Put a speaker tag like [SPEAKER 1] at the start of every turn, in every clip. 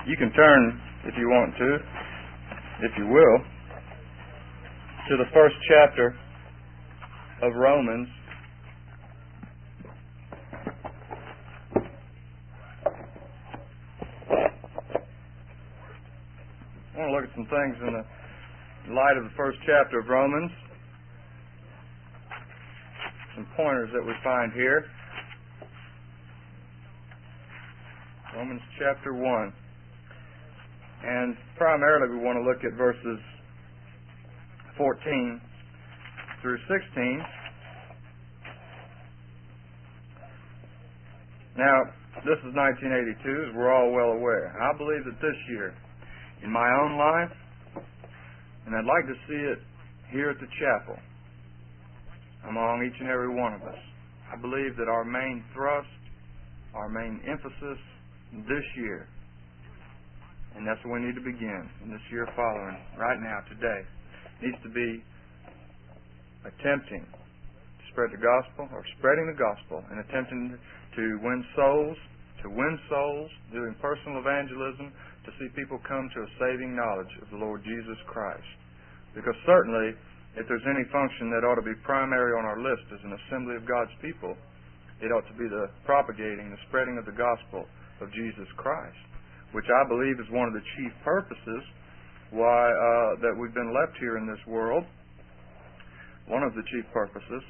[SPEAKER 1] You can turn, if you want to, if you will, to the first chapter of Romans. I want to look at some things in the light of the first chapter of Romans. Some pointers that we find here. Romans chapter 1. And primarily we want to look at verses 14 through 16. Now, this is 1982, as we're all well aware. I believe that this year, in my own life, and I'd like to see it here at the chapel, among each and every one of us, I believe that our main thrust, our main emphasis this year, and that's where we need to begin, in this year following, right now, today, needs to be attempting to spread the gospel, or spreading the gospel, and attempting to win souls, doing personal evangelism, to see people come to a saving knowledge of the Lord Jesus Christ. Because certainly, if there's any function that ought to be primary on our list as an assembly of God's people, it ought to be the propagating, the spreading of the gospel of Jesus Christ, which I believe is one of the chief purposes why that we've been left here in this world. One of the chief purposes.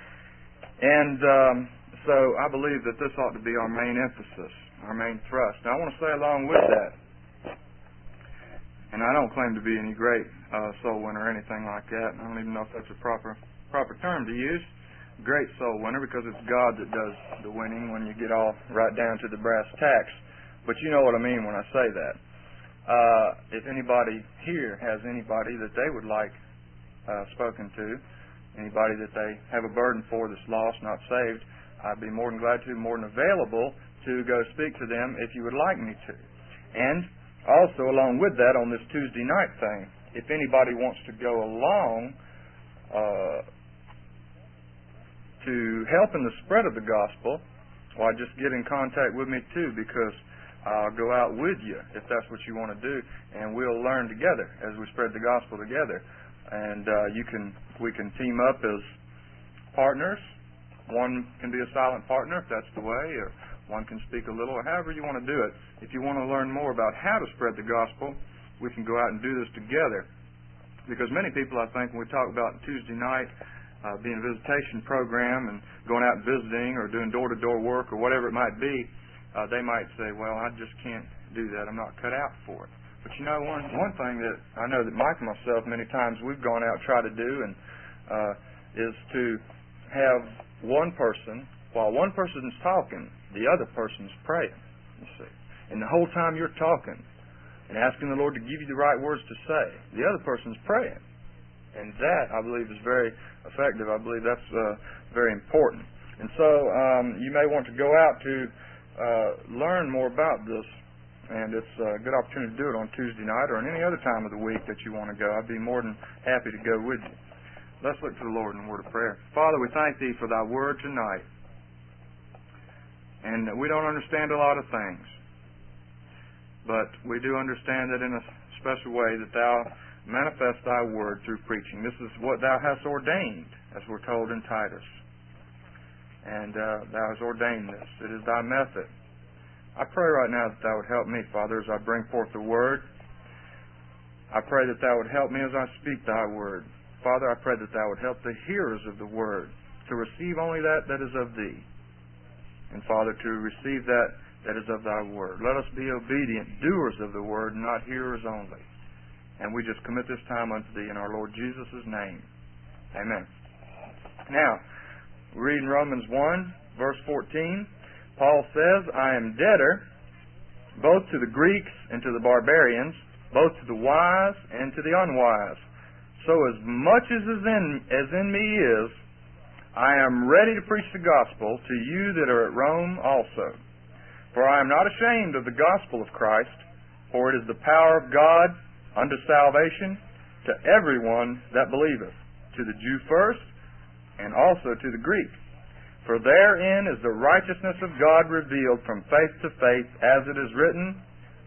[SPEAKER 1] And so I believe that this ought to be our main emphasis, our main thrust. Now I want to say along with that, and I don't claim to be any great soul winner or anything like that. I don't even know if that's a proper term to use. Great soul winner, because it's God that does the winning when you get all right down to the brass tacks. But you know what I mean when I say that. If anybody here has anybody that they would like spoken to, anybody that they have a burden for that's lost, not saved, I'd be more than glad to, more than available to go speak to them if you would like me to. And also, along with that, on this Tuesday night thing, if anybody wants to go along to help in the spread of the gospel, why, just get in contact with me too, because I'll go out with you if that's what you want to do, and we'll learn together as we spread the gospel together. And we can team up as partners. One can be a silent partner if that's the way, or one can speak a little, or however you want to do it. If you want to learn more about how to spread the gospel, we can go out and do this together. Because many people, I think, when we talk about Tuesday night being a visitation program and going out and visiting or doing door-to-door work or whatever it might be, they might say, well, I just can't do that. I'm not cut out for it. But you know, one thing that I know that Mike and myself many times we've gone out and tried to do and is to have one person, while one person's talking, the other person's praying, you see. And the whole time you're talking and asking the Lord to give you the right words to say, the other person's praying. And that, I believe, is very effective. I believe that's very important. And so you may want to go out to learn more about this, and it's a good opportunity to do it on Tuesday night or on any other time of the week that you want to go. I'd be more than happy to go with you. Let's look to the Lord in a word of prayer. Father, we thank Thee for Thy word tonight. And we don't understand a lot of things, but we do understand that in a special way that Thou manifest Thy word through preaching. This is what Thou hast ordained, as we're told in Titus. And Thou hast ordained this. It is Thy method. I pray right now that Thou would help me, Father, as I bring forth the word. I pray that Thou would help me as I speak Thy word. Father, I pray that Thou would help the hearers of the word to receive only that is of Thee. And Father, to receive that is of Thy word. Let us be obedient doers of the word, not hearers only. And we just commit this time unto Thee in our Lord Jesus' name. Amen. Now, we read in Romans 1, verse 14, Paul says, I am debtor both to the Greeks and to the barbarians, both to the wise and to the unwise. So as much as in me is, I am ready to preach the gospel to you that are at Rome also. For I am not ashamed of the gospel of Christ, for it is the power of God unto salvation to everyone that believeth, to the Jew first, and also to the Greek. For therein is the righteousness of God revealed from faith to faith, as it is written,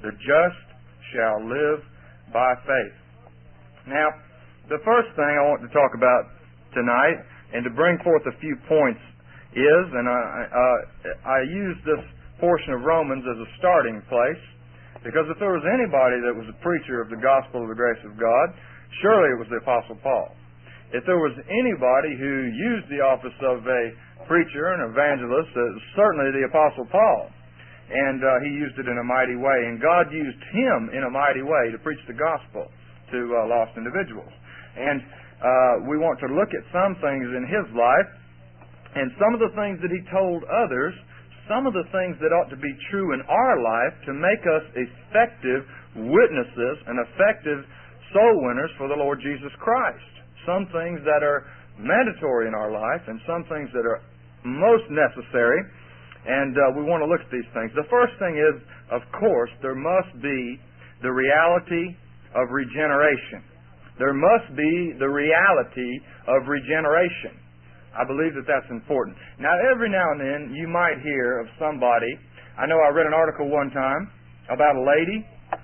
[SPEAKER 1] The just shall live by faith. Now, the first thing I want to talk about tonight, and to bring forth a few points, is, and I use this portion of Romans as a starting place, because if there was anybody that was a preacher of the gospel of the grace of God, surely it was the Apostle Paul. If there was anybody who used the office of a preacher and evangelist, it was certainly the Apostle Paul. And he used it in a mighty way. And God used him in a mighty way to preach the gospel to lost individuals. And we want to look at some things in his life, and some of the things that he told others, some of the things that ought to be true in our life to make us effective witnesses and effective soul winners for the Lord Jesus Christ. Some things that are mandatory in our life and some things that are most necessary, and we want to look at these things. The first thing is, of course, there must be the reality of regeneration. There must be the reality of regeneration. I believe that that's important. Now, every now and then, you might hear of somebody. I know I read an article one time about a lady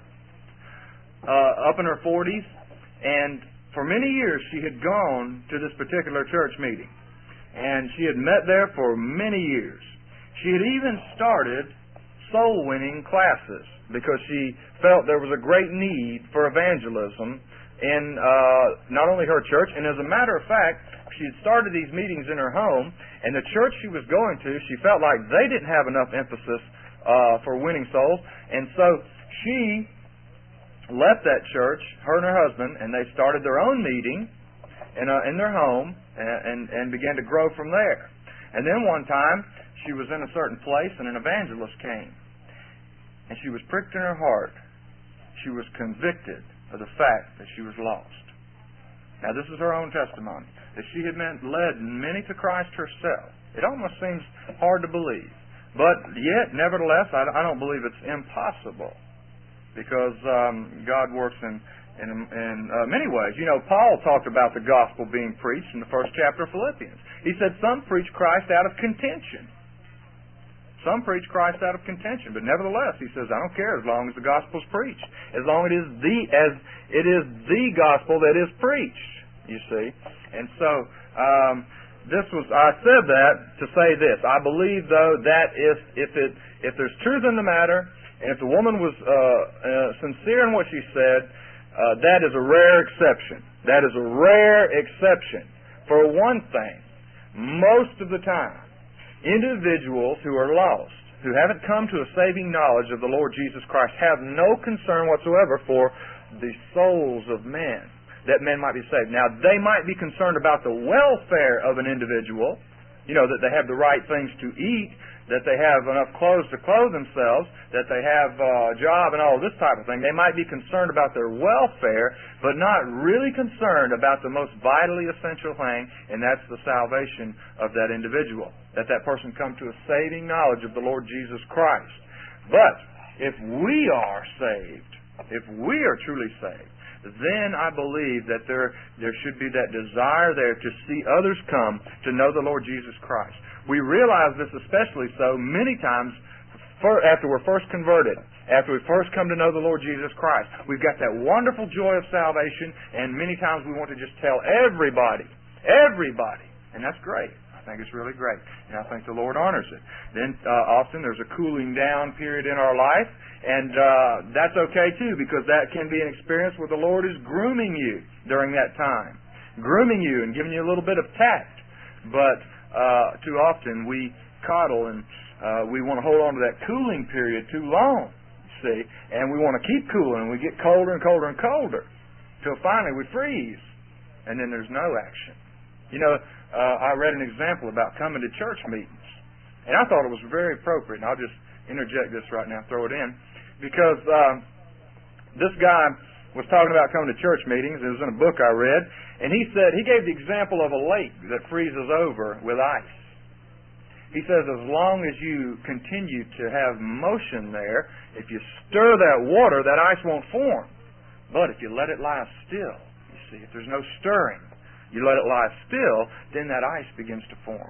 [SPEAKER 1] up in her 40s, and for many years she had gone to this particular church meeting. And she had met there for many years. She had even started soul-winning classes because she felt there was a great need for evangelism in not only her church, and as a matter of fact, she had started these meetings in her home, and the church she was going to, she felt like they didn't have enough emphasis for winning souls, and so she left that church, her and her husband, and they started their own meeting in their home and began to grow from there. And then one time, she was in a certain place, and an evangelist came, and she was pricked in her heart. She was convicted of the fact that she was lost. Now, this is her own testimony, that she had led many to Christ herself. It almost seems hard to believe. But yet, nevertheless, I don't believe it's impossible, because God works in many ways. You know, Paul talked about the gospel being preached in the first chapter of Philippians. He said some preach Christ out of contention. Some preach Christ out of contention, but nevertheless, he says, I don't care as long as the gospel's preached, as long as it is the gospel that is preached. You see, and so I said that to say this. I believe, though, that if there's truth in the matter, and if the woman was sincere in what she said, that is a rare exception. That is a rare exception. For one thing, most of the time, individuals who are lost, who haven't come to a saving knowledge of the Lord Jesus Christ, have no concern whatsoever for the souls of men, that men might be saved. Now, they might be concerned about the welfare of an individual, you know, that they have the right things to eat, that they have enough clothes to clothe themselves, that they have a job and all this type of thing. They might be concerned about their welfare, but not really concerned about the most vitally essential thing, and that's the salvation of that individual, that person come to a saving knowledge of the Lord Jesus Christ. But if we are saved, if we are truly saved, then I believe that there should be that desire there to see others come to know the Lord Jesus Christ. We realize this especially so many times after we're first converted, after we first come to know the Lord Jesus Christ. We've got that wonderful joy of salvation, and many times we want to just tell everybody, and that's great. I think it's really great, and I think the Lord honors it. Then often there's a cooling down period in our life, and that's okay too, because that can be an experience where the Lord is grooming you during that time, grooming you and giving you a little bit of tact. But too often we coddle and we want to hold on to that cooling period too long, see, and we want to keep cooling, and we get colder and colder and colder till finally we freeze, and then there's no action. You know, I read an example about coming to church meetings, and I thought it was very appropriate, and I'll just interject this right now, throw it in, because this guy was talking about coming to church meetings. It was in a book I read, and he gave the example of a lake that freezes over with ice. He says as long as you continue to have motion there, if you stir that water, that ice won't form. But if you let it lie still, you see, if there's no stirring, you let it lie still, then that ice begins to form until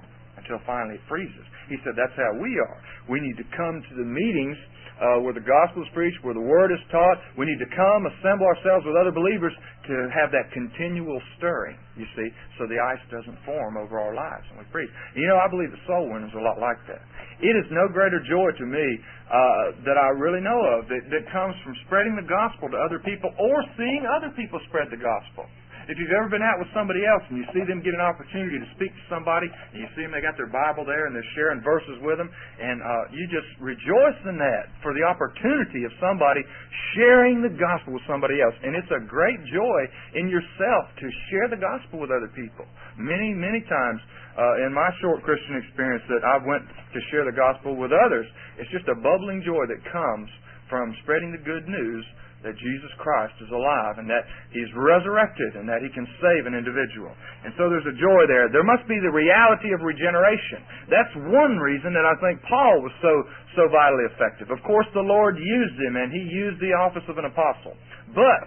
[SPEAKER 1] until finally it freezes. He said that's how we are. We need to come to the meetings where the gospel is preached, where the word is taught. We need to come, assemble ourselves with other believers to have that continual stirring, you see, so the ice doesn't form over our lives when we preach. You know, I believe the soul winning is a lot like that. It is no greater joy to me that I really know of that comes from spreading the gospel to other people or seeing other people spread the gospel. If you've ever been out with somebody else and you see them get an opportunity to speak to somebody, and you see them, they got their Bible there and they're sharing verses with them, and you just rejoice in that for the opportunity of somebody sharing the gospel with somebody else. And it's a great joy in yourself to share the gospel with other people. Many, many times in my short Christian experience that I went to share the gospel with others, it's just a bubbling joy that comes from spreading the good news that Jesus Christ is alive and that He's resurrected and that He can save an individual. And so there's a joy there. There must be the reality of regeneration. That's one reason that I think Paul was so vitally effective. Of course, the Lord used him and He used the office of an apostle. But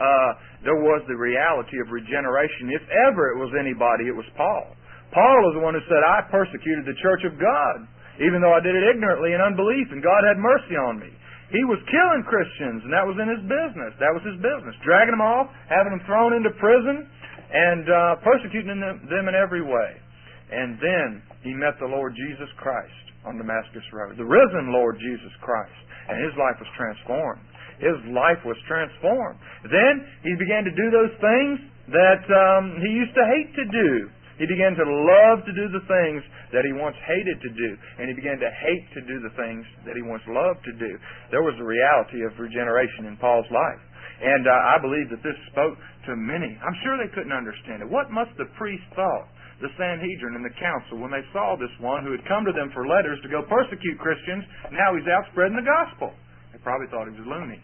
[SPEAKER 1] there was the reality of regeneration. If ever it was anybody, it was Paul. Paul is the one who said, I persecuted the church of God, even though I did it ignorantly in unbelief, and God had mercy on me. He was killing Christians, and that was in his business. That was his business. Dragging them off, having them thrown into prison, and persecuting them in every way. And then he met the Lord Jesus Christ on Damascus Road, the risen Lord Jesus Christ, and his life was transformed. His life was transformed. Then he began to do those things that he used to hate to do. He began to love to do the things that he once hated to do, and he began to hate to do the things that he once loved to do. There was a reality of regeneration in Paul's life. And I believe that this spoke to many. I'm sure they couldn't understand it. What must the priest thought, the Sanhedrin and the council, when they saw this one who had come to them for letters to go persecute Christians, now he's out spreading the gospel? They probably thought he was loony.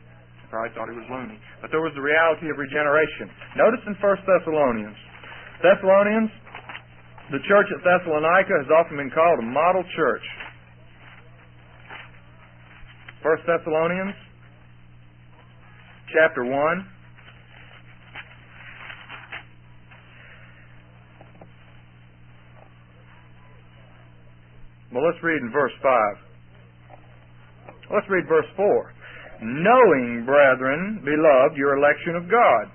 [SPEAKER 1] But there was the reality of regeneration. Notice in 1 Thessalonians. The church at Thessalonica has often been called a model church. 1 Thessalonians chapter 1. Well, let's read in verse 5. Let's read verse 4. Knowing, brethren, beloved, your election of God.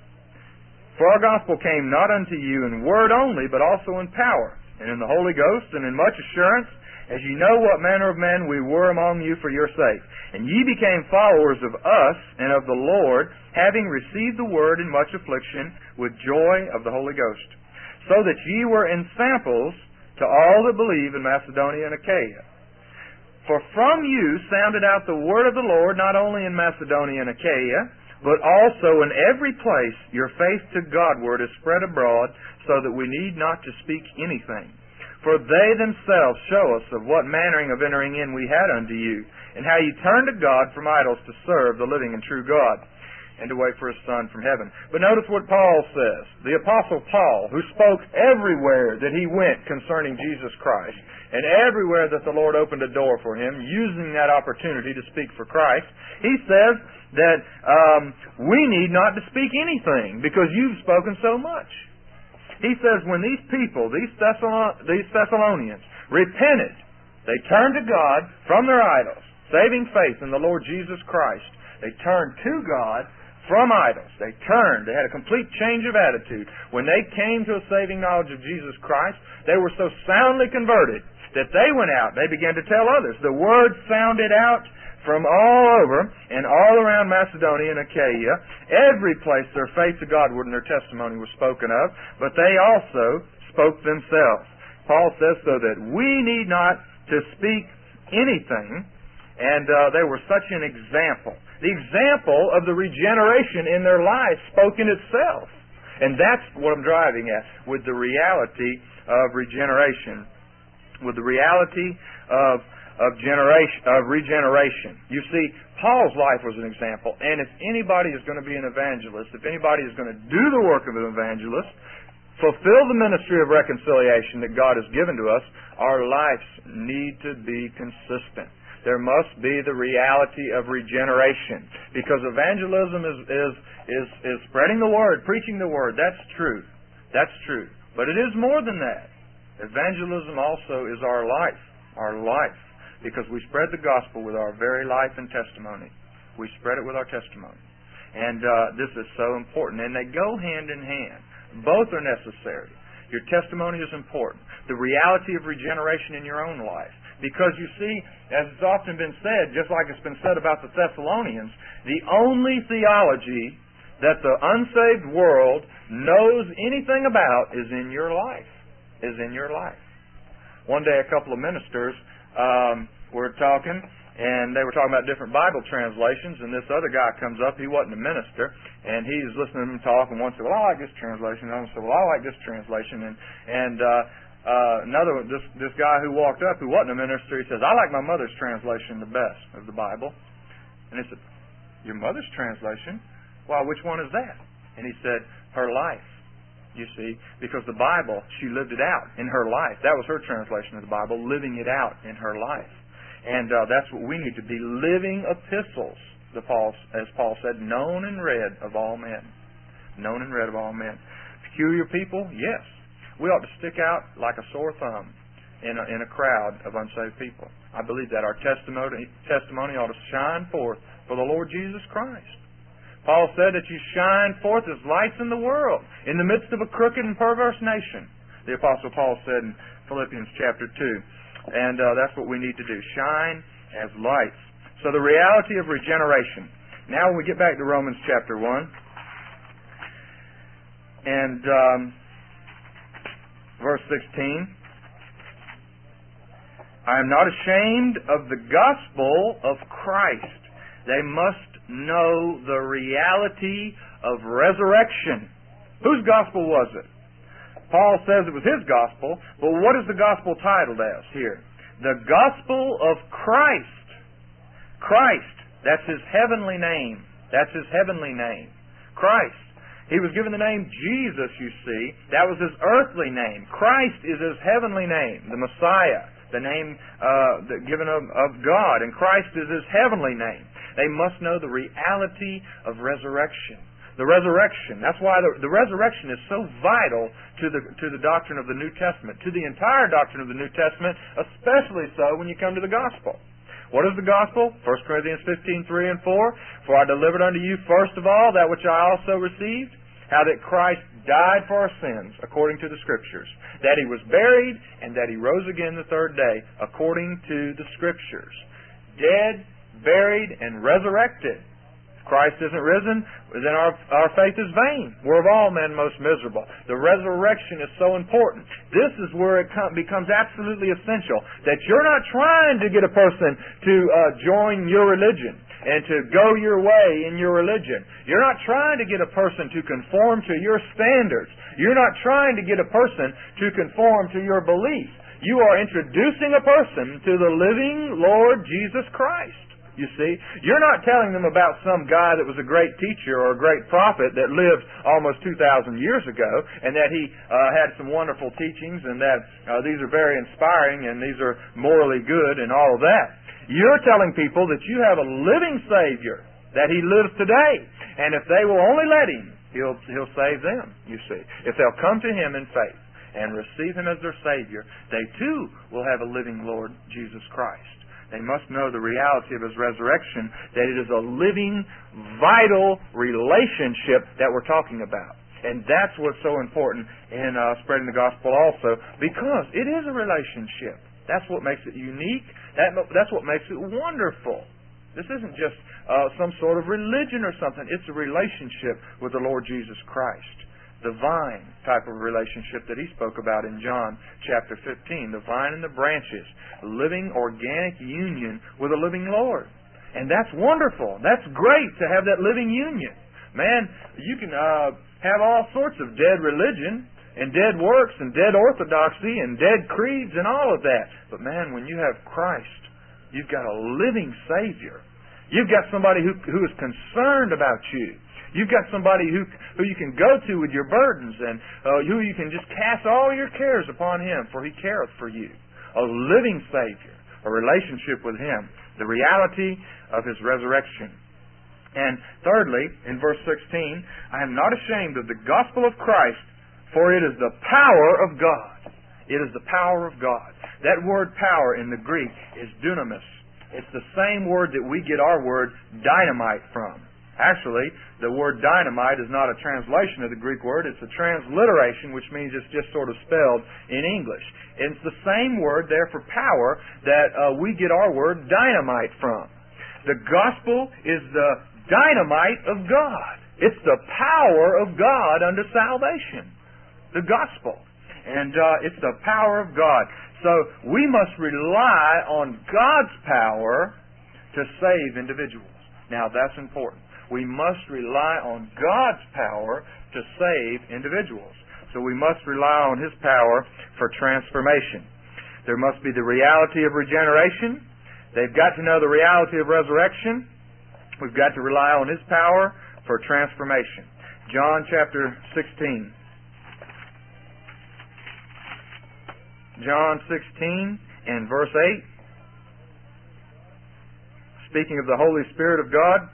[SPEAKER 1] For our gospel came not unto you in word only, but also in power, and in the Holy Ghost, and in much assurance, as ye know what manner of men we were among you for your sake. And ye became followers of us and of the Lord, having received the word in much affliction, with joy of the Holy Ghost. So that ye were ensamples to all that believe in Macedonia and Achaia. For from you sounded out the word of the Lord, not only in Macedonia and Achaia, but also in every place your faith to Godward is spread abroad, so that we need not to speak anything. For they themselves show us of what mannering of entering in we had unto you, and how ye turned to God from idols to serve the living and true God, and to wait for His Son from heaven. But notice what Paul says. The Apostle Paul, who spoke everywhere that he went concerning Jesus Christ, and everywhere that the Lord opened a door for him, using that opportunity to speak for Christ, he says that we need not to speak anything because you've spoken so much. He says when these people, these Thessalonians, repented, they turned to God from their idols, saving faith in the Lord Jesus Christ. They turned to God from idols. They turned. They had a complete change of attitude. When they came to a saving knowledge of Jesus Christ, they were so soundly converted that they went out. They began to tell others. The word sounded out from all over and all around Macedonia and Achaia. Every place their faith to Godward and their testimony was spoken of, but they also spoke themselves. Paul says so that we need not to speak anything, and they were such an example. The example of the regeneration in their life spoke in itself. And that's what I'm driving at with the reality of regeneration. With the reality of regeneration. You see, Paul's life was an example, and if anybody is going to be an evangelist, if anybody is going to do the work of an evangelist, fulfill the ministry of reconciliation that God has given to us, our lives need to be consistent. There must be the reality of regeneration, because evangelism is spreading the word, preaching the word. That's true. That's true. But it is more than that. Evangelism also is our life, because we spread the gospel with our very life and testimony. We spread it with our testimony. And this is so important. And they go hand in hand. Both are necessary. Your testimony is important. The reality of regeneration in your own life. Because you see, as it's often been said, just like it's been said about the Thessalonians, the only theology that the unsaved world knows anything about is in your life. One day a couple of ministers were talking, and they were talking about different Bible translations, and this other guy comes up. He wasn't a minister, and he's listening to them talk, and one said, well, I like this translation. And another said, well, I like this translation. And another one, this guy who walked up, who wasn't a minister, he says, I like my mother's translation the best of the Bible. And he said, your mother's translation? Why, which one is that? And he said, her life. You see, because the Bible, she lived it out in her life. That was her translation of the Bible, living it out in her life. And that's what we need to be, living epistles, as Paul said, known and read of all men. Known and read of all men. Peculiar people? Yes. We ought to stick out like a sore thumb in a crowd of unsaved people. I believe that our testimony ought to shine forth for the Lord Jesus Christ. Paul said that you shine forth as lights in the world, in the midst of a crooked and perverse nation. The Apostle Paul said in Philippians chapter 2. And that's what we need to do. Shine as lights. So the reality of regeneration. Now when we get back to Romans chapter 1. And verse 16. I am not ashamed of the gospel of Christ. They must know the reality of resurrection. Whose gospel was it? Paul says it was his gospel, but what is the gospel titled as here? The gospel of Christ. Christ, that's his heavenly name. That's his heavenly name. Christ. He was given the name Jesus, you see. That was his earthly name. Christ is his heavenly name, the Messiah, the name given of God, and Christ is his heavenly name. They must know the reality of resurrection. The resurrection. That's why the resurrection is so vital to the doctrine of the New Testament, to the entire doctrine of the New Testament, especially so when you come to the gospel. What is the gospel? 1 Corinthians 15:3 and 4. For I delivered unto you first of all that which I also received, how that Christ died for our sins, according to the Scriptures, that he was buried, and that he rose again the third day, according to the Scriptures. Dead, buried, and resurrected. If Christ isn't risen, then our faith is vain. We're of all men most miserable. The resurrection is so important. This is where it becomes absolutely essential that you're not trying to get a person to join your religion and to go your way in your religion. You're not trying to get a person to conform to your standards. You're not trying to get a person to conform to your beliefs. You are introducing a person to the living Lord Jesus Christ. You see, you're not telling them about some guy that was a great teacher or a great prophet that lived almost 2,000 years ago, and that he had some wonderful teachings, and that these are very inspiring, and these are morally good, and all of that. You're telling people that you have a living Savior, that he lives today, and if they will only let him, he'll save them, you see. If they'll come to him in faith and receive him as their Savior, they too will have a living Lord Jesus Christ. They must know the reality of his resurrection, that it is a living, vital relationship that we're talking about. And that's what's so important in spreading the gospel also, because it is a relationship. That's what makes it unique. That's what makes it wonderful. This isn't just some sort of religion or something. It's a relationship with the Lord Jesus Christ. The vine type of relationship that he spoke about in John chapter 15. The vine and the branches. A living, organic union with a living Lord. And that's wonderful. That's great to have that living union. Man, you can have all sorts of dead religion and dead works and dead orthodoxy and dead creeds and all of that. But man, when you have Christ, you've got a living Savior. You've got somebody who is concerned about you. You've got somebody who you can go to with your burdens, and who you can just cast all your cares upon him, for he careth for you. A living Savior, a relationship with him, the reality of his resurrection. And thirdly, in verse 16, I am not ashamed of the gospel of Christ, for it is the power of God. It is the power of God. That word power in the Greek is dunamis. It's the same word that we get our word dynamite from. Actually, the word dynamite is not a translation of the Greek word. It's a transliteration, which means it's just sort of spelled in English. And it's the same word there for power that we get our word dynamite from. The gospel is the dynamite of God. It's the power of God unto salvation. The gospel. And it's the power of God. So we must rely on God's power to save individuals. Now that's important. We must rely on God's power to save individuals. So we must rely on His power for transformation. There must be the reality of regeneration. They've got to know the reality of resurrection. We've got to rely on His power for transformation. John chapter 16. John 16 and verse 8. Speaking of the Holy Spirit of God.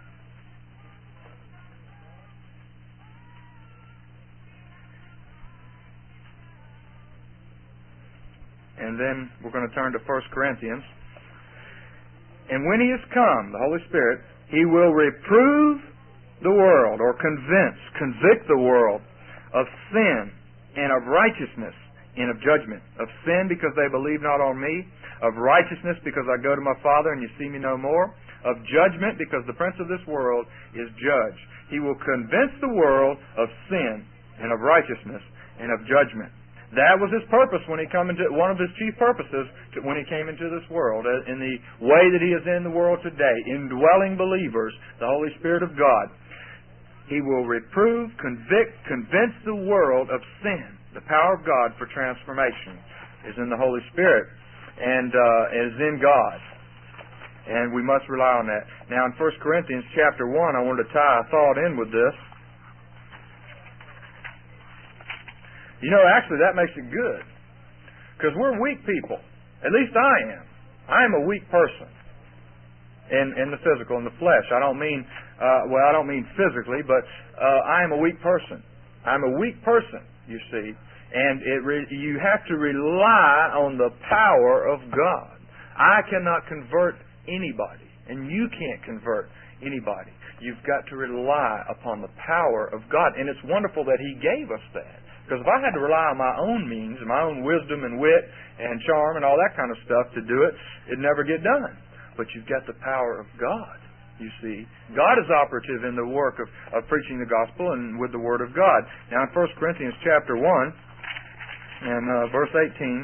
[SPEAKER 1] And then we're going to turn to 1 Corinthians. And when He is come, the Holy Spirit, He will reprove the world, or convict the world of sin and of righteousness and of judgment. Of sin because they believe not on me. Of righteousness because I go to my Father and you see me no more. Of judgment because the prince of this world is judged. He will convince the world of sin and of righteousness and of judgment. That was His purpose when He came into, one of His chief purposes when He came into this world, in the way that He is in the world today, indwelling believers, the Holy Spirit of God. He will reprove, convince the world of sin. The power of God for transformation is in the Holy Spirit and is in God. And we must rely on that. Now in 1 Corinthians chapter 1, I wanted to tie a thought in with this. You know, actually that makes it good. Because we're weak people. At least I am. I am a weak person. In the physical, in the flesh. I don't mean, I don't mean physically, but I am a weak person. I'm a weak person, you see. And you have to rely on the power of God. I cannot convert anybody. And you can't convert anybody. You've got to rely upon the power of God. And it's wonderful that He gave us that. Because if I had to rely on my own means, my own wisdom and wit and charm and all that kind of stuff to do it, it'd never get done. But you've got the power of God, you see. God is operative in the work of preaching the gospel and with the Word of God. Now in 1 Corinthians chapter 1 and verse 18,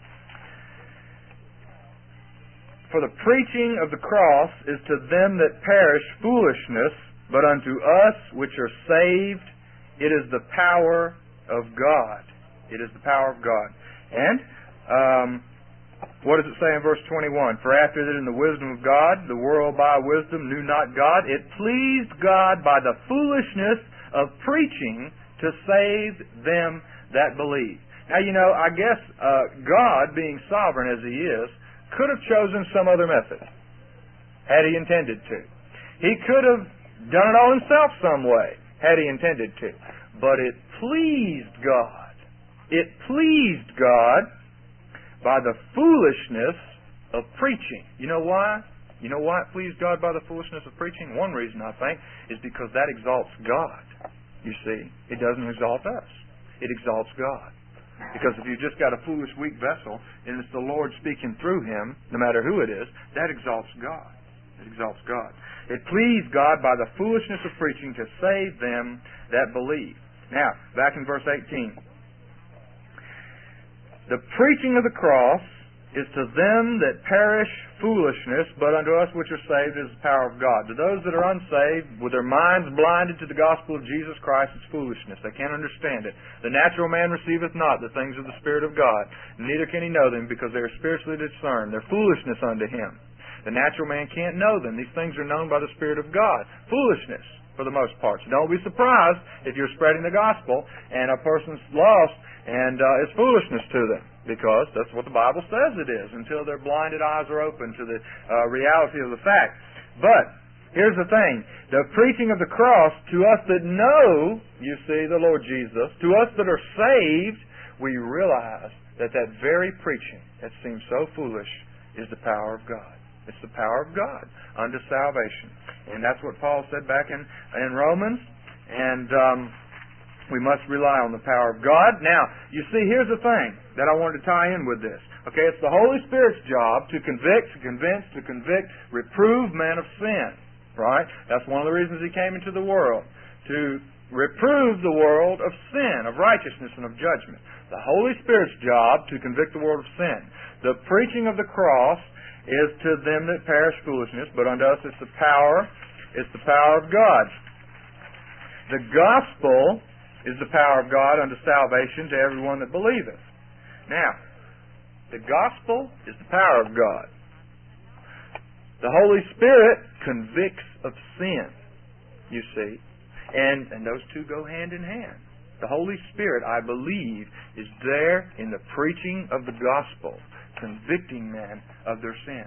[SPEAKER 1] for the preaching of the cross is to them that perish foolishness, but unto us which are saved it is the power of God. It is the power of God. And what does it say in verse 21? For after that in the wisdom of God, the world by wisdom knew not God. It pleased God by the foolishness of preaching to save them that believe. Now, you know, I guess God, being sovereign as He is, could have chosen some other method, had He intended to. He could have done it all Himself some way, had He intended to. But it pleased God. It pleased God by the foolishness of preaching. You know why? You know why it pleased God by the foolishness of preaching? One reason, I think, is because that exalts God. You see, it doesn't exalt us. It exalts God. Because if you've just got a foolish, weak vessel, and it's the Lord speaking through him, no matter who it is, that exalts God. It exalts God. It pleased God by the foolishness of preaching to save them that believe. Now, back in verse 18. The preaching of the cross is to them that perish foolishness, but unto us which are saved is the power of God. To those that are unsaved, with their minds blinded to the gospel of Jesus Christ, it's foolishness. They can't understand it. The natural man receiveth not the things of the Spirit of God, neither can he know them, because they are spiritually discerned. They're foolishness unto him. The natural man can't know them. These things are known by the Spirit of God. Foolishness, for the most part. So don't be surprised if you're spreading the gospel and a person's lost and it's foolishness to them. Because that's what the Bible says it is, until their blinded eyes are open to the reality of the fact. But here's the thing. The preaching of the cross, to us that know, you see, the Lord Jesus, to us that are saved, we realize that very preaching that seems so foolish is the power of God. It's the power of God unto salvation. And that's what Paul said back in Romans. And we must rely on the power of God. Now, you see, here's the thing that I wanted to tie in with this. Okay, it's the Holy Spirit's job to convict, to convince, to convict, reprove men of sin. Right? That's one of the reasons He came into the world. To reprove the world of sin, of righteousness, and of judgment. The Holy Spirit's job to convict the world of sin. The preaching of the cross is to them that perish foolishness, but unto us it's the power of God. The gospel is the power of God unto salvation to everyone that believeth. Now, the gospel is the power of God. The Holy Spirit convicts of sin, you see. And those two go hand in hand. The Holy Spirit, I believe, is there in the preaching of the gospel, convicting men of their sin,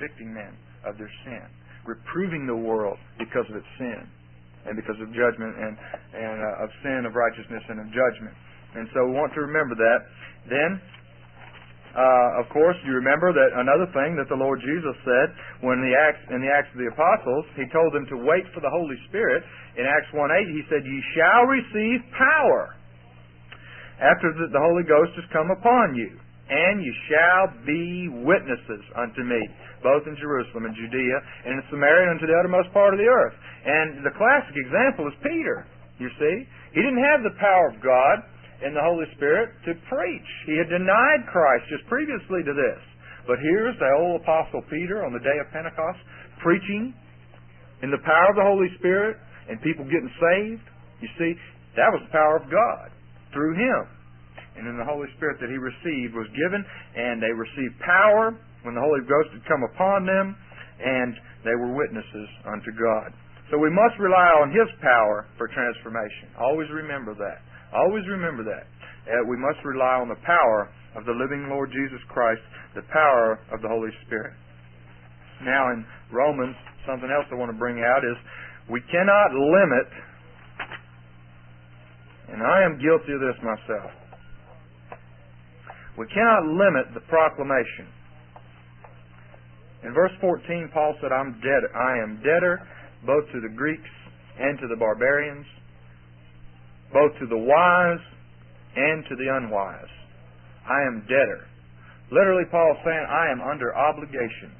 [SPEAKER 1] reproving the world because of its sin, and because of judgment, and of sin, of righteousness, and of judgment. And so we want to remember that. Then, of course, you remember that another thing that the Lord Jesus said when in the Acts of the Apostles, He told them to wait for the Holy Spirit. In Acts 1:8, He said, "Ye shall receive power after the Holy Ghost has come upon you, and ye shall be witnesses unto me, both in Jerusalem and Judea, and in Samaria, and unto the uttermost part of the earth." And the classic example is Peter, you see. He didn't have the power of God and the Holy Spirit to preach. He had denied Christ just previously to this. But here's the old Apostle Peter on the day of Pentecost preaching in the power of the Holy Spirit and people getting saved. You see, that was the power of God through him. And then the Holy Spirit that he received was given, and they received power when the Holy Ghost had come upon them, and they were witnesses unto God. So we must rely on His power for transformation. Always remember that. Always remember that. We must rely on the power of the living Lord Jesus Christ, the power of the Holy Spirit. Now in Romans, something else I want to bring out is we cannot limit, and I am guilty of this myself, we cannot limit the proclamation. In verse 14, Paul said, I am debtor both to the Greeks and to the barbarians, both to the wise and to the unwise. I am debtor. Literally, Paul is saying, I am under obligation.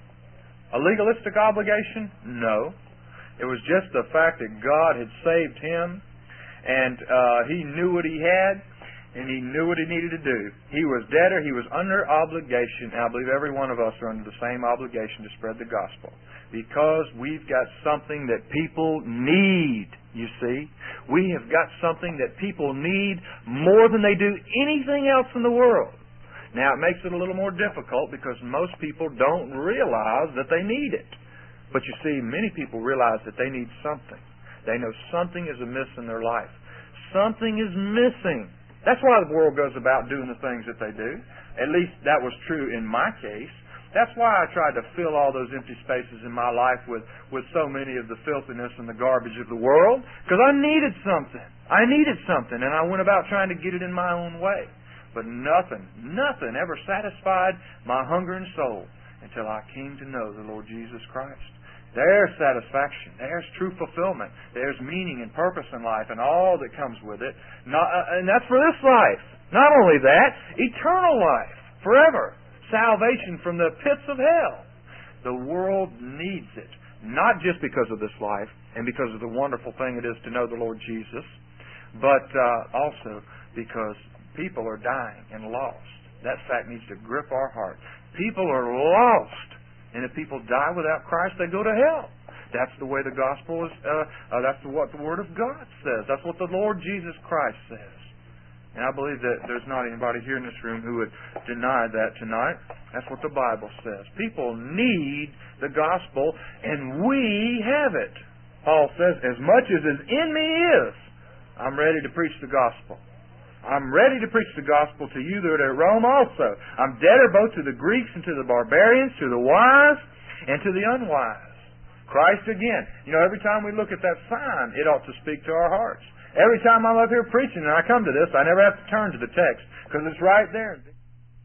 [SPEAKER 1] A legalistic obligation? No. It was just the fact that God had saved him, and he knew what he had, and he knew what he needed to do. He was debtor. He was under obligation. And I believe every one of us are under the same obligation to spread the gospel, because we've got something that people need, you see. We have got something that people need more than they do anything else in the world. Now, it makes it a little more difficult because most people don't realize that they need it. But you see, many people realize that they need something. They know something is amiss in their life. Something is missing. That's why the world goes about doing the things that they do. At least that was true in my case. That's why I tried to fill all those empty spaces in my life with so many of the filthiness and the garbage of the world, because I needed something. I needed something, and I went about trying to get it in my own way. But nothing ever satisfied my hunger and soul until I came to know the Lord Jesus Christ. There's satisfaction. There's true fulfillment. There's meaning and purpose in life and all that comes with it. And that's for this life. Not only that, eternal life, forever. Salvation from the pits of hell. The world needs it. Not just because of this life and because of the wonderful thing it is to know the Lord Jesus, but also because people are dying and lost. That fact needs to grip our heart. People are lost. And if people die without Christ, they go to hell. That's the way the gospel is. That's what the Word of God says. That's what the Lord Jesus Christ says. And I believe that there's not anybody here in this room who would deny that tonight. That's what the Bible says. People need the gospel, and we have it. Paul says, as much as is in me is, I'm ready to preach the gospel. I'm ready to preach the gospel to you that are at Rome also. I'm debtor both to the Greeks and to the barbarians, to the wise and to the unwise. Christ again. You know, every time we look at that sign, it ought to speak to our hearts. Every time I'm up here preaching and I come to this, I never have to turn to the text because it's right there.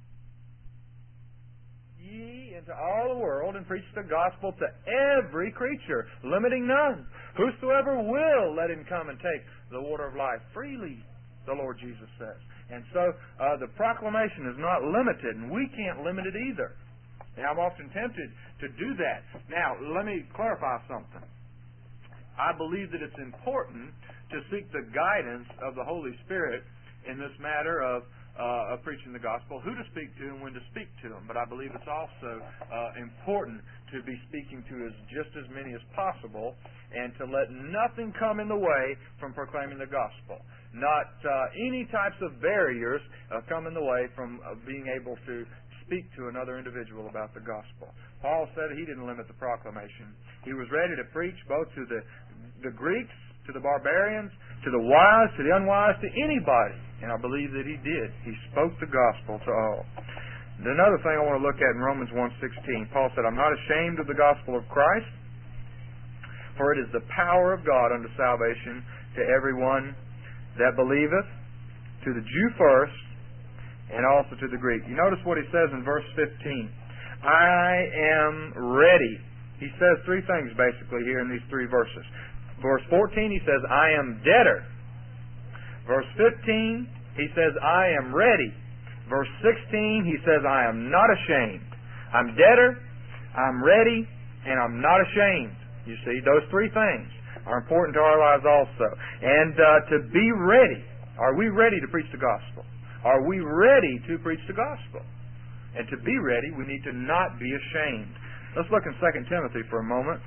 [SPEAKER 1] into all the world and preach the gospel to every creature, limiting none. Whosoever will, let him come and take the water of life freely, the Lord Jesus says. And so the proclamation is not limited, and we can't limit it either. And I'm often tempted to do that. Now, let me clarify something. I believe that it's important to seek the guidance of the Holy Spirit in this matter of preaching the gospel, who to speak to and when to speak to them. But I believe it's also important to be speaking to just as many as possible, and to let nothing come in the way from proclaiming the gospel. Not any types of barriers come in the way from being able to speak to another individual about the gospel. Paul said he didn't limit the proclamation. He was ready to preach both to the Greeks, to the barbarians, to the wise, to the unwise, to anybody. And I believe that he did. He spoke the gospel to all. And another thing I want to look at in Romans 1:16, Paul said, I'm not ashamed of the gospel of Christ, for it is the power of God unto salvation to everyone that believeth, to the Jew first, and also to the Greek. You notice what he says in verse 15. I am ready. He says three things basically here in these three verses. Verse 14 he says, I am debtor. Verse 15 he says, I am ready. Verse 16 he says, I am not ashamed. I'm debtor, I'm ready, and I'm not ashamed. You see, those three things are important to our lives also. And to be ready. Are we ready to preach the gospel? Are we ready to preach the gospel? And to be ready, we need to not be ashamed. Let's look in 2 Timothy for a moment.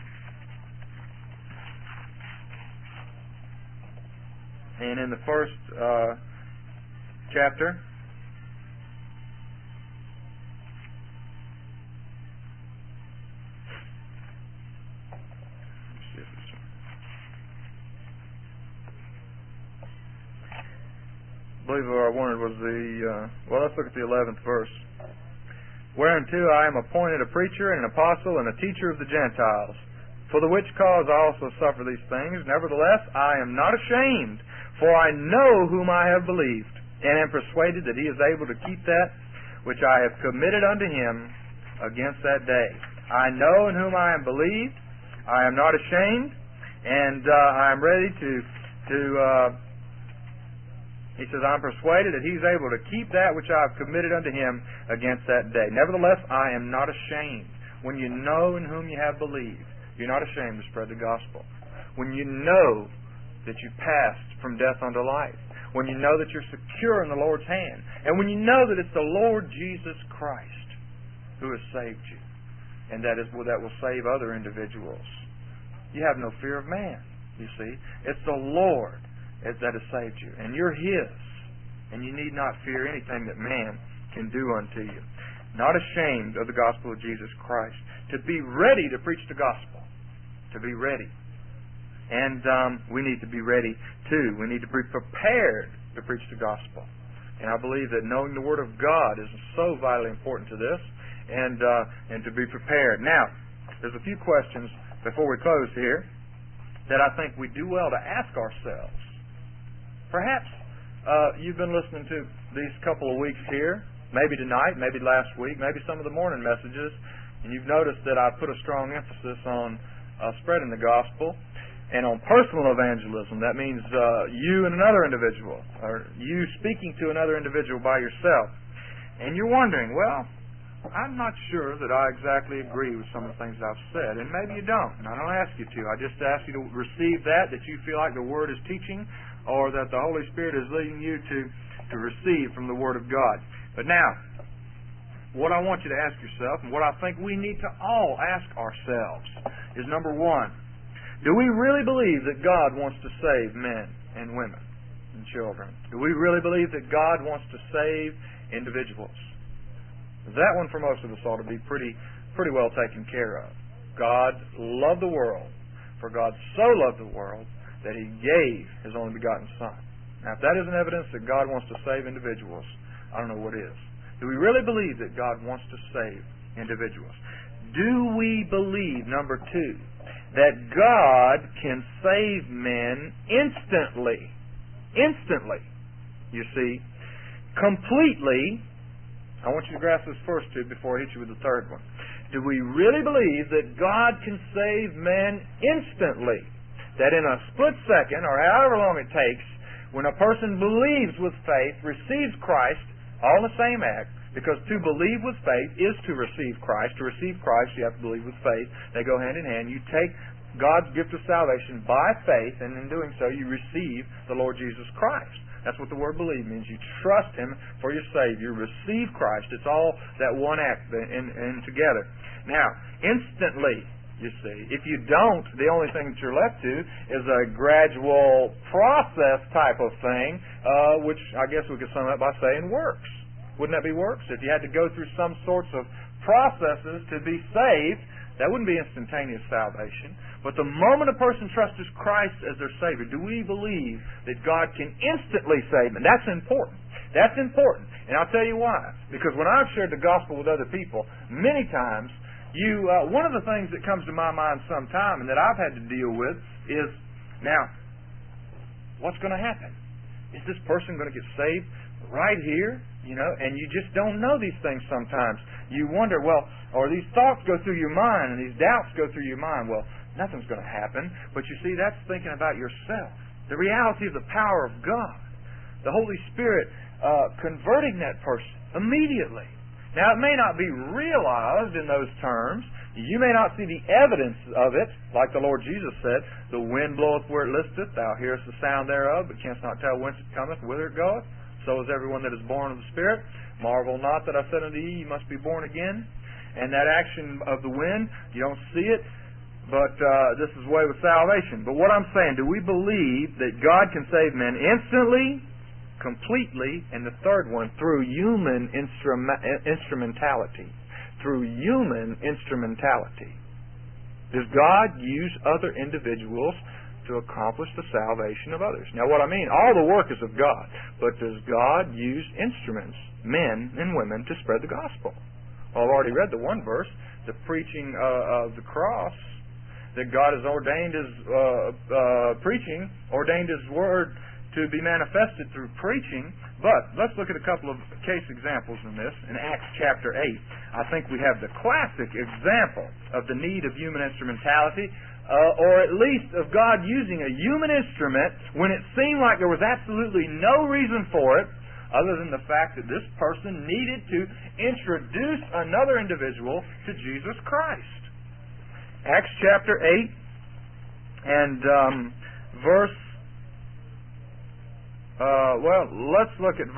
[SPEAKER 1] And in the first chapter, I believe what I wanted was let's look at the 11th verse. Whereunto I am appointed a preacher and an apostle and a teacher of the Gentiles. For the which cause I also suffer these things. Nevertheless, I am not ashamed, for I know whom I have believed, and am persuaded that he is able to keep that which I have committed unto him against that day. I know in whom I am believed. I am not ashamed, and I am ready to he says, I'm persuaded that he's able to keep that which I have committed unto him against that day. Nevertheless, I am not ashamed. When you know in whom you have believed, you're not ashamed to spread the gospel. When you know that you passed from death unto life. When you know that you're secure in the Lord's hand. And when you know that it's the Lord Jesus Christ who has saved you. And that will save other individuals. You have no fear of man, you see. It's the Lord that has saved you. And you're His. And you need not fear anything that man can do unto you. Not ashamed of the gospel of Jesus Christ. To be ready to preach the gospel. To be ready. And we need to be ready too. We need to be prepared to preach the gospel. And I believe that knowing the Word of God is so vitally important to this. And to be prepared. Now, there's a few questions before we close here that I think we do well to ask ourselves. Perhaps you've been listening to these couple of weeks here, maybe tonight, maybe last week, maybe some of the morning messages, and you've noticed that I put a strong emphasis on spreading the gospel and on personal evangelism. That means you and another individual, or you speaking to another individual by yourself. And you're wondering, well, I'm not sure that I exactly agree with some of the things I've said, and maybe you don't, and I don't ask you to. I just ask you to receive that you feel like the Word is teaching, or that the Holy Spirit is leading you to receive from the Word of God. But now, what I want you to ask yourself, and what I think we need to all ask ourselves, is number one, do we really believe that God wants to save men and women and children? Do we really believe that God wants to save individuals? That one for most of us ought to be pretty well taken care of. God loved the world, for God so loved the world that He gave His only begotten Son. Now, if that isn't evidence that God wants to save individuals, I don't know what is. Do we really believe that God wants to save individuals? Do we believe, number two, that God can save men instantly? Instantly. You see, completely. I want you to grasp this first two before I hit you with the third one.
[SPEAKER 2] Do we really believe that God can save men instantly? That in a split second, or however long it takes, when a person believes with faith, receives Christ, all in the same act, because to believe with faith is to receive Christ. To receive Christ, you have to believe with faith. They go hand in hand. You take God's gift of salvation by faith, and in doing so, you receive the Lord Jesus Christ. That's what the word believe means. You trust Him for your Savior. Receive Christ. It's all that one act and together. Now, instantly, you see, if you don't, the only thing that you're left to is a gradual process type of thing, which I guess we could sum up by saying works. Wouldn't that be works? If you had to go through some sorts of processes to be saved, that wouldn't be instantaneous salvation. But the moment a person trusts Christ as their Savior, do we believe that God can instantly save them? That's important. That's important. And I'll tell you why. Because when I've shared the gospel with other people, many times, one of the things that comes to my mind sometime and that I've had to deal with is, now, what's going to happen? Is this person going to get saved right here? And you just don't know these things sometimes. You wonder, or these thoughts go through your mind and these doubts go through your mind. Well, nothing's going to happen. But you see, that's thinking about yourself. The reality of the power of God. The Holy Spirit converting that person immediately. Now, it may not be realized in those terms. You may not see the evidence of it, like the Lord Jesus said, the wind bloweth where it listeth, thou hearest the sound thereof, but canst not tell whence it cometh, whither it goeth. So is everyone that is born of the Spirit. Marvel not that I said unto ye, you must be born again. And that action of the wind, you don't see it, but this is the way with salvation. But what I'm saying, do we believe that God can save men instantly, completely, and the third one, through human instrumentality? Through human instrumentality. Does God use other individuals to accomplish the salvation of others? Now what I mean, all the work is of God, but does God use instruments, men and women, to spread the gospel? Well, I've already read the one verse, the preaching of the cross, that God has ordained His preaching, ordained His Word to be manifested through preaching. But let's look at a couple of case examples in this. In Acts chapter 8, I think we have the classic example of the need of human instrumentality, or at least of God using a human instrument when it seemed like there was absolutely no reason for it other than the fact that this person needed to introduce another individual to Jesus Christ. Acts chapter 8 and verse... let's look at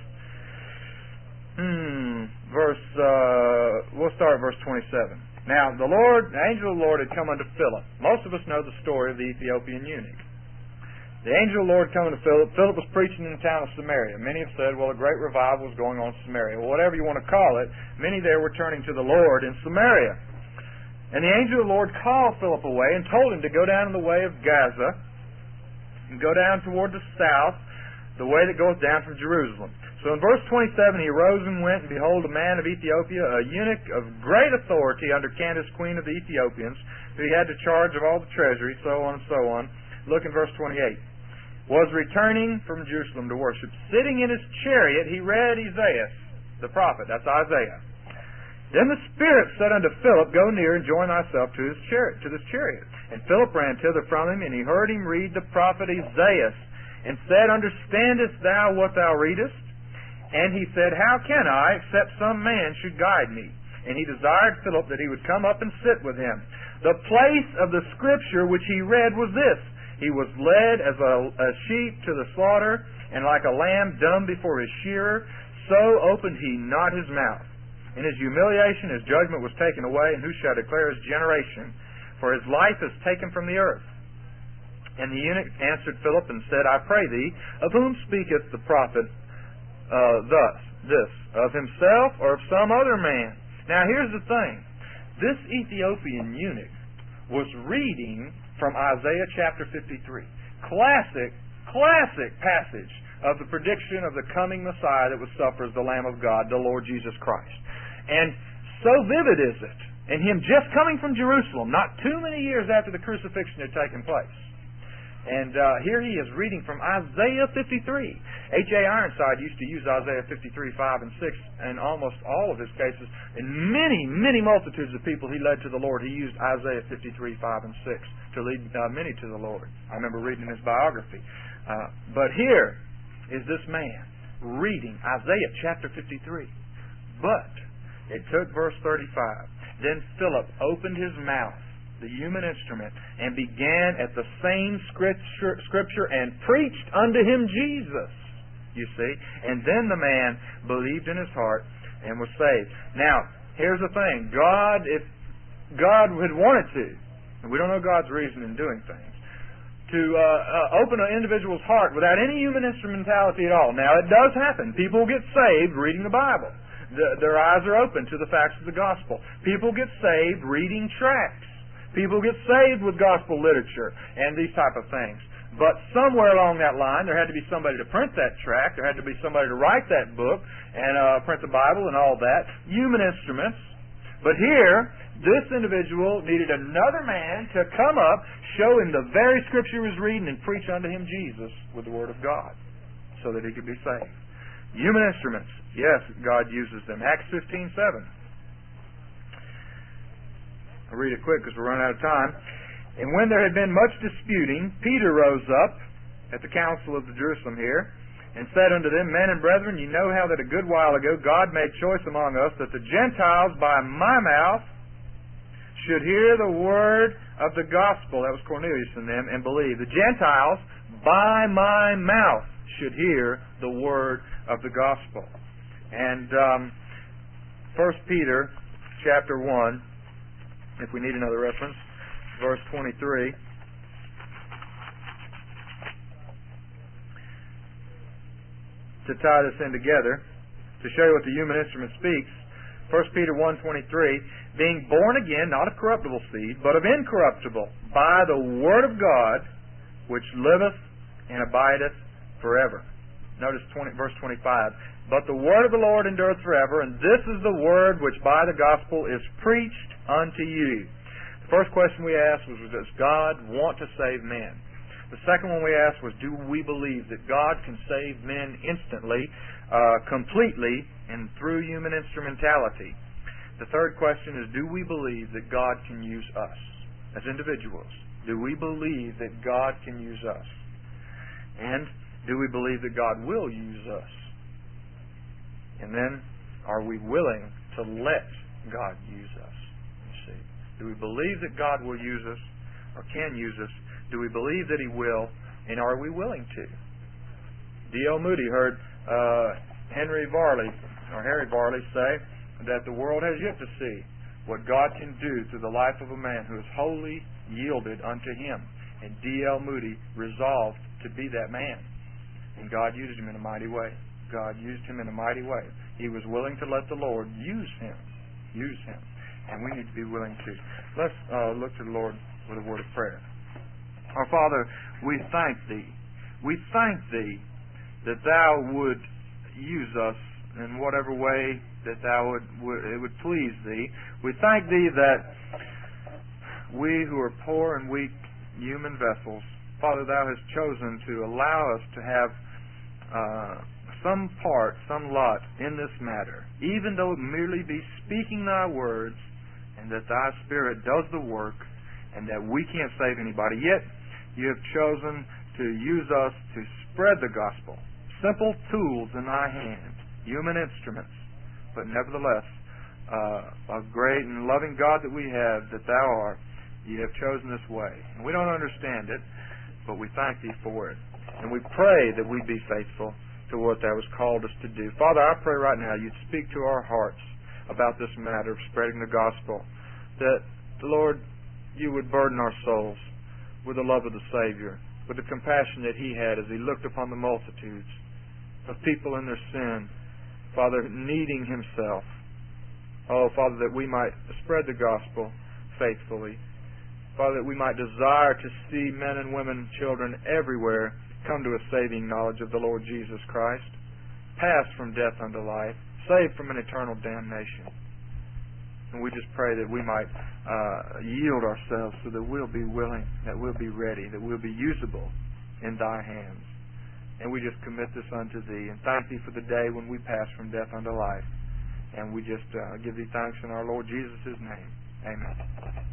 [SPEAKER 2] we'll start at verse 27. Now, the angel of the Lord had come unto Philip. Most of us know the story of the Ethiopian eunuch. The angel of the Lord coming to Philip. Philip was preaching in the town of Samaria. Many have said, a great revival was going on in Samaria. Well, whatever you want to call it, many there were turning to the Lord in Samaria. And the angel of the Lord called Philip away and told him to go down in the way of Gaza and go down toward the south, the way that goeth down from Jerusalem. So in verse 27, he arose and went, and behold, a man of Ethiopia, a eunuch of great authority under Candace, queen of the Ethiopians, who he had the charge of all the treasury, so on and so on. Look in verse 28. Was returning from Jerusalem to worship. Sitting in his chariot, he read Isaiah, the prophet. That's Isaiah. Then the Spirit said unto Philip, Go near and join thyself to this chariot. And Philip ran thither from him, and he heard him read the prophet Isaiah, and said, Understandest thou what thou readest? And he said, How can I, except some man should guide me? And he desired Philip that he would come up and sit with him. The place of the scripture which he read was this: He was led as a sheep to the slaughter, and like a lamb dumb before his shearer, so opened he not his mouth. In his humiliation his judgment was taken away, and who shall declare his generation? For his life is taken from the earth. And the eunuch answered Philip and said, I pray thee, of whom speaketh the prophet this, of himself or of some other man? Now here's the thing. This Ethiopian eunuch was reading from Isaiah chapter 53. Classic passage of the prediction of the coming Messiah that would suffer as the Lamb of God, the Lord Jesus Christ. And so vivid is it, and him just coming from Jerusalem, not too many years after the crucifixion had taken place. And here he is reading from Isaiah 53. H.A. Ironside used to use Isaiah 53, 5, and 6 in almost all of his cases. In many, many multitudes of people he led to the Lord, he used Isaiah 53, 5, and 6 to lead many to the Lord. I remember reading his biography. But here is this man reading Isaiah chapter 53. But it took verse 35. Then Philip opened his mouth, the human instrument, and began at the same scripture and preached unto him Jesus, you see. And then the man believed in his heart and was saved. Now, here's the thing. If God had wanted to, and we don't know God's reason in doing things, to open an individual's heart without any human instrumentality at all. Now, it does happen. People get saved reading the Bible. Their eyes are open to the facts of the gospel. People get saved reading tracts. People get saved with gospel literature and these type of things. But somewhere along that line, there had to be somebody to print that tract. There had to be somebody to write that book and print the Bible and all that. Human instruments. But here, this individual needed another man to come up, show him the very scripture he was reading, and preach unto him Jesus with the Word of God so that he could be saved. Human instruments. Yes, God uses them. Acts 15:7. I'll read it quick because we're running out of time. And when there had been much disputing, Peter rose up at the council of Jerusalem here, and said unto them, Men and brethren, ye know how that a good while ago God made choice among us that the Gentiles by my mouth should hear the word of the gospel. That was Cornelius and them, and believe. The Gentiles by my mouth should hear the word of the gospel. And 1 Peter chapter 1, if we need another reference, verse 23. To tie this in together, to show you what the human instrument speaks, 1 Peter 1:23, being born again, not of corruptible seed, but of incorruptible, by the word of God, which liveth and abideth forever. Notice verse 25. But the word of the Lord endureth forever, and this is the word which by the gospel is preached unto you. The first question we asked was, does God want to save men? The second one we asked was, do we believe that God can save men instantly, completely, and through human instrumentality? The third question is, do we believe that God can use us as individuals? Do we believe that God can use us? And do we believe that God will use us? And then, are we willing to let God use us? You see, do we believe that God will use us or can use us? Do we believe that He will, and are we willing to? D.L. Moody heard Harry Varley say that the world has yet to see what God can do through the life of a man who is wholly yielded unto Him. And D.L. Moody resolved to be that man. And God used him in a mighty way. God used him in a mighty way. He was willing to let the Lord use him. Use him. And we need to be willing to. Let's look to the Lord with a word of prayer. Our Father, we thank Thee. We thank Thee that Thou would use us in whatever way that Thou it would please Thee. We thank Thee that we who are poor and weak human vessels, Father, Thou hast chosen to allow us to have some part, some lot in this matter, even though it merely be speaking Thy words, and that Thy Spirit does the work, and that we can't save anybody. Yet, You have chosen to use us to spread the gospel. Simple tools in Thy hand, human instruments, but nevertheless, a great and loving God that we have, that Thou art, You have chosen this way. And we don't understand it, but we thank Thee for it. And we pray that we be faithful to what Thou hast called us to do. Father, I pray right now You'd speak to our hearts about this matter of spreading the gospel. That, Lord, You would burden our souls with the love of the Savior, with the compassion that He had as He looked upon the multitudes of people in their sin, Father, needing Himself. Oh, Father, that we might spread the gospel faithfully. Father, that we might desire to see men and women, children everywhere come to a saving knowledge of the Lord Jesus Christ, passed from death unto life, saved from an eternal damnation.
[SPEAKER 1] And we just pray that we might yield ourselves so that we'll be willing, that we'll be ready, that we'll be usable in Thy hands. And we just commit this unto Thee. And thank Thee for the day when we pass from death unto life. And we just give Thee thanks in our Lord Jesus' name. Amen.